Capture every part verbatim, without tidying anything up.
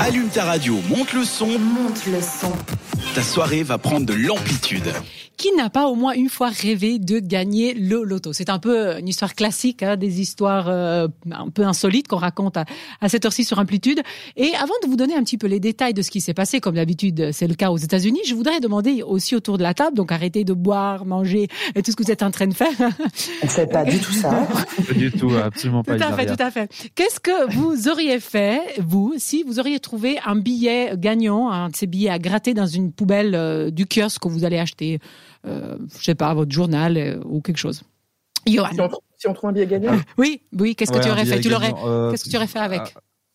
Allume ta radio, monte le son. Monte le son. Ta soirée va prendre de l'amplitude. Qui n'a pas au moins une fois rêvé de gagner le loto? C'est un peu une histoire classique, hein, des histoires euh, un peu insolites qu'on raconte à, à cette heure-ci sur Amplitude. Et avant de vous donner un petit peu les détails de ce qui s'est passé, comme d'habitude c'est le cas aux États-Unis, je voudrais demander aussi autour de la table, donc arrêtez de boire, manger et tout ce que vous êtes en train de faire. On fait pas du tout ça. Pas du tout, absolument pas. Tout à fait, tout à fait. Qu'est-ce que vous auriez fait, vous, si vous auriez trouvé un billet gagnant, un de ces billets à gratter dans une poubelle euh, du kiosque que vous allez acheter? Euh, je sais pas, votre journal euh, ou quelque chose. Johan. Si on, si on trouve un billet gagnant. Oui, oui. Qu'est-ce que Ouais, tu un aurais fait? billet Tu l'aurais. gagnant, euh, Qu'est-ce que tu aurais fait avec?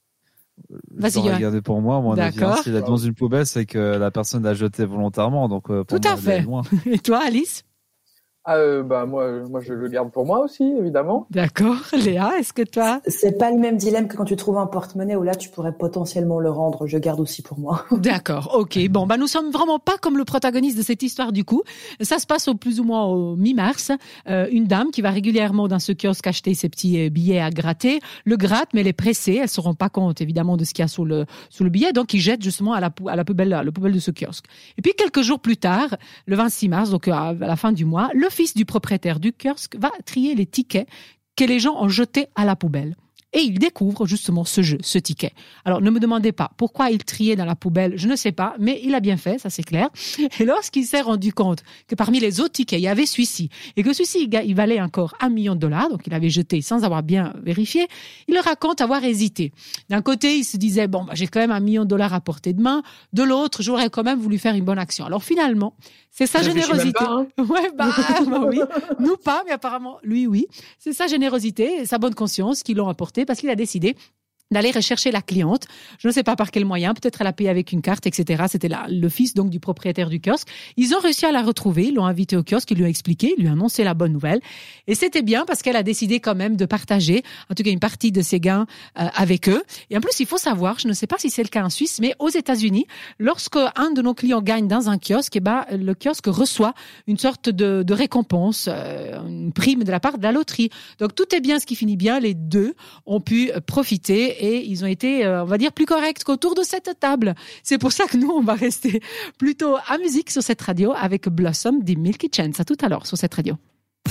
euh, Vas-y, Je l'aurais Johan. gardé pour moi, mon avis. D'accord. Hein. S'il est dans une poubelle, c'est que la personne l'a jeté volontairement, donc euh, pour Tout moi, à elle est fait. loin. Et toi, Alice? Ah, euh, bah moi, euh, moi je le garde pour moi aussi, évidemment. D'accord. Léa, est-ce que toi? C'est pas le même dilemme que quand tu trouves un porte-monnaie où là tu pourrais potentiellement le rendre. Je garde aussi pour moi. D'accord, ok. Bon, bah nous sommes vraiment pas comme le protagoniste de cette histoire du coup. Ça se passe au plus ou moins au mi-mars. Euh, une dame qui va régulièrement dans ce kiosque acheter ses petits billets à gratter, le gratte, mais elle est pressée. Elle se rend pas compte évidemment de ce qu'il y a sous le sous le billet, donc il jette justement à la à la poubelle, à la poubelle de ce kiosque. Et puis quelques jours plus tard, le vingt-six mars, donc à la fin du mois, le fils du propriétaire du kiosque va trier les tickets que les gens ont jetés à la poubelle. Et il découvre justement ce jeu, ce ticket. Alors, ne me demandez pas pourquoi il triait dans la poubelle, je ne sais pas, mais il a bien fait, ça c'est clair. Et lorsqu'il s'est rendu compte que parmi les autres tickets, il y avait celui-ci, et que celui-ci, il valait encore un million de dollars, donc il avait jeté sans avoir bien vérifié, il le raconte avoir hésité. D'un côté, il se disait, bon, bah, j'ai quand même un million de dollars à portée de main. De l'autre, j'aurais quand même voulu faire une bonne action. Alors finalement, c'est sa Je réfléchis générosité. même pas, hein. Ouais, bah, bah oui. Nous pas, mais apparemment, lui, oui. C'est sa générosité et sa bonne conscience qui l'ont apporté parce qu'il a décidé d'aller rechercher la cliente. Je ne sais pas par quel moyen, peut-être elle a payé avec une carte, et cetera. C'était là, le fils donc du propriétaire du kiosque. Ils ont réussi à la retrouver, ils l'ont invitée au kiosque, ils lui ont expliqué, ils lui ont annoncé la bonne nouvelle. Et c'était bien parce qu'elle a décidé quand même de partager, en tout cas une partie de ses gains euh, avec eux. Et en plus, il faut savoir, je ne sais pas si c'est le cas en Suisse, mais aux États-Unis, lorsque un de nos clients gagne dans un kiosque, eh ben le kiosque reçoit une sorte de, de récompense, euh, une prime de la part de la loterie. Donc tout est bien, ce qui finit bien. Les deux ont pu profiter. Et ils ont été, euh, on va dire, plus corrects qu'autour de cette table. C'est pour ça que nous, on va rester plutôt à musique sur cette radio avec Blossom des Milky Chance. À tout à l'heure sur cette radio.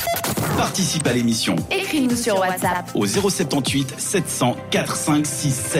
Participe à l'émission Écris-nous sur WhatsApp. au zéro sept huit sept cents quatre cinq six sept.